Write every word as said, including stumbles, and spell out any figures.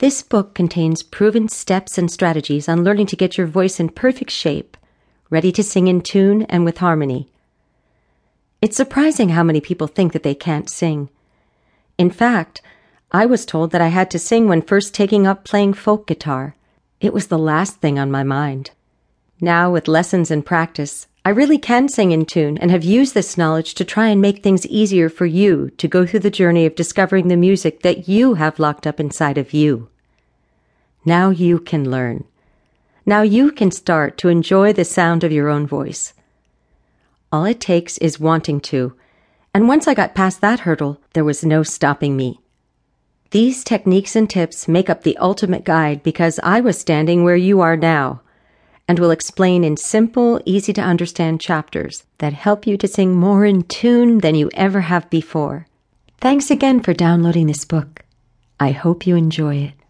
This book contains proven steps and strategies on learning to get your voice in perfect shape, ready to sing in tune and with harmony. It's surprising how many people think that they can't sing. In fact, I was told that I had to sing when first taking up playing folk guitar. It was the last thing on my mind. Now, with lessons and practice, I really can sing in tune and have used this knowledge to try and make things easier for you to go through the journey of discovering the music that you have locked up inside of you. Now you can learn. Now you can start to enjoy the sound of your own voice. All it takes is wanting to, and once I got past that hurdle, there was no stopping me. These techniques and tips make up the ultimate guide because I was standing where you are now, and will explain in simple, easy-to-understand chapters that help you to sing more in tune than you ever have before. Thanks again for downloading this book. I hope you enjoy it.